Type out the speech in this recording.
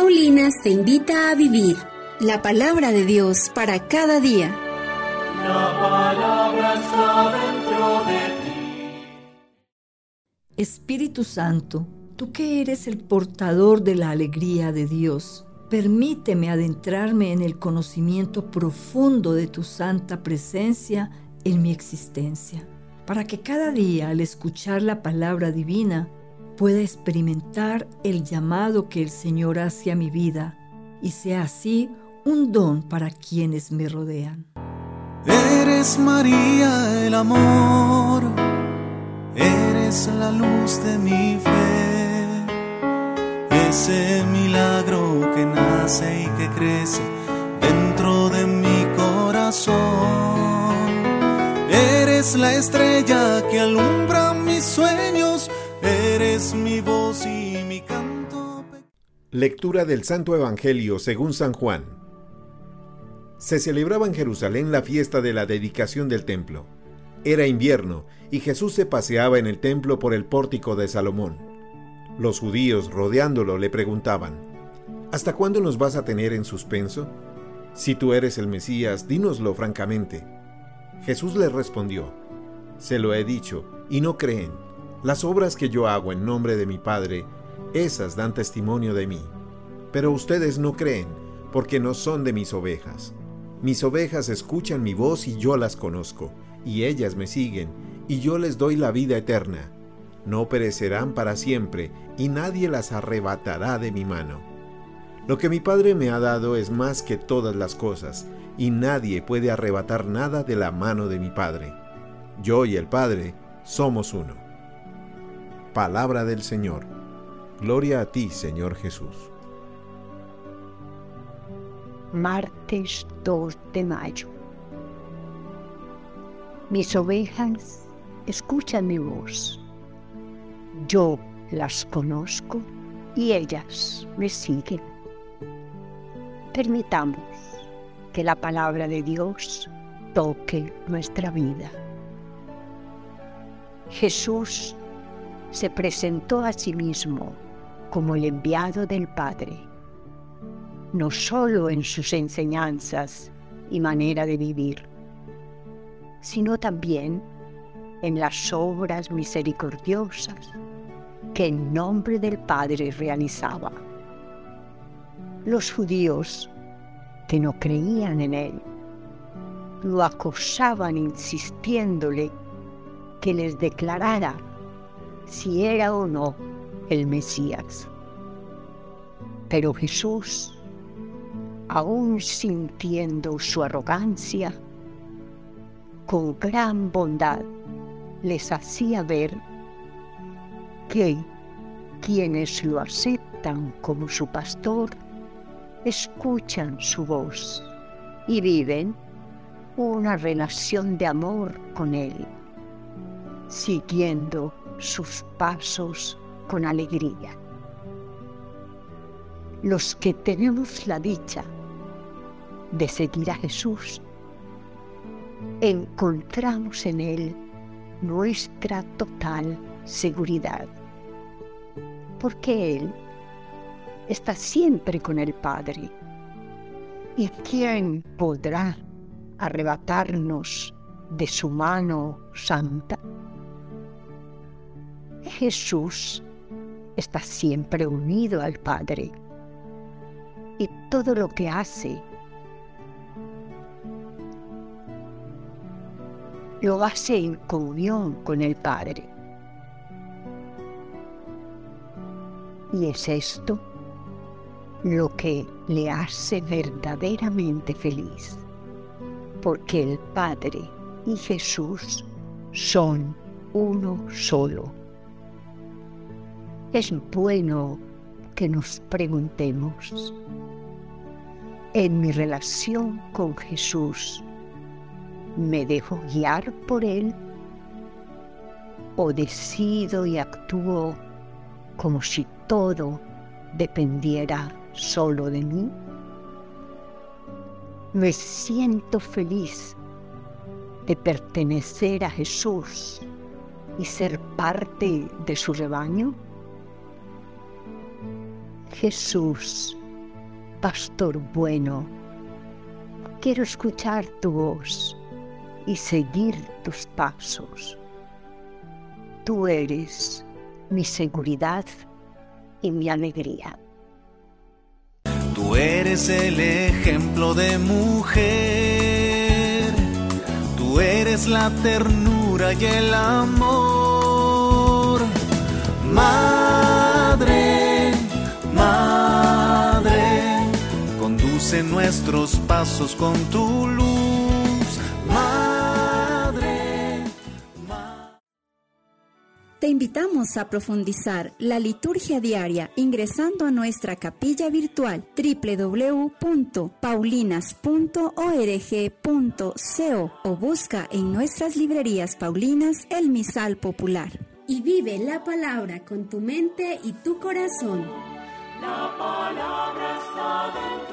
Paulinas te invita a vivir la palabra de Dios para cada día. La palabra está dentro de ti. Espíritu Santo, tú que eres el portador de la alegría de Dios, permíteme adentrarme en el conocimiento profundo de tu santa presencia en mi existencia, para que cada día al escuchar la palabra divina pueda experimentar el llamado que el Señor hace a mi vida y sea así un don para quienes me rodean. Eres María el amor, eres la luz de mi fe, ese milagro que nace y que crece dentro de mi corazón. Eres la estrella que alumbra mis sueños, eres mi voz y mi canto. Lectura del Santo Evangelio según San Juan. Se celebraba en Jerusalén la fiesta de la dedicación del templo. Era invierno y Jesús se paseaba en el templo por el pórtico de Salomón. Los judíos, rodeándolo, le preguntaban: ¿Hasta cuándo nos vas a tener en suspenso? Si tú eres el Mesías, dínoslo francamente. Jesús les respondió: Se lo he dicho, y no creen. Las obras que yo hago en nombre de mi Padre, esas dan testimonio de mí. Pero ustedes no creen, porque no son de mis ovejas. Mis ovejas escuchan mi voz y yo las conozco, y ellas me siguen, y yo les doy la vida eterna. No perecerán para siempre, y nadie las arrebatará de mi mano. Lo que mi Padre me ha dado es más que todas las cosas, y nadie puede arrebatar nada de la mano de mi Padre. Yo y el Padre somos uno. Palabra del Señor. Gloria a ti, Señor Jesús. Martes 2 de mayo. Mis ovejas escuchan mi voz. Yo las conozco y ellas me siguen. Permitamos que la palabra de Dios toque nuestra vida. Jesús se presentó a sí mismo como el enviado del Padre, no solo en sus enseñanzas y manera de vivir, sino también en las obras misericordiosas que en nombre del Padre realizaba. Los judíos que no creían en él lo acosaban insistiéndole que les declarara si era o no el Mesías. Pero Jesús, aún sintiendo su arrogancia, con gran bondad les hacía ver que quienes lo aceptan como su pastor escuchan su voz y viven una relación de amor con él, siguiendo sus pasos con alegría. Los que tenemos la dicha de seguir a Jesús, encontramos en él nuestra total seguridad, porque él está siempre con el Padre. ¿Y quién podrá arrebatarnos de su mano santa? Jesús está siempre unido al Padre y todo lo que hace lo hace en comunión con el Padre. Y es esto lo que le hace verdaderamente feliz, porque el Padre y Jesús son uno solo. Es bueno que nos preguntemos: ¿en mi relación con Jesús me dejo guiar por Él? ¿O decido y actúo como si todo dependiera solo de mí? ¿Me siento feliz de pertenecer a Jesús y ser parte de su rebaño? Jesús pastor bueno. Quiero escuchar tu voz y seguir tus pasos. Tú eres mi seguridad y mi alegría. Tú eres el ejemplo de mujer, tú eres la ternura y el amor. Madre, Madre, conduce nuestros pasos con tu luz. Madre, Madre. Te invitamos a profundizar la liturgia diaria ingresando a nuestra capilla virtual www.paulinas.org.co o busca en nuestras librerías paulinas el misal popular. Y vive la palabra con tu mente y tu corazón. La palabra está dentro.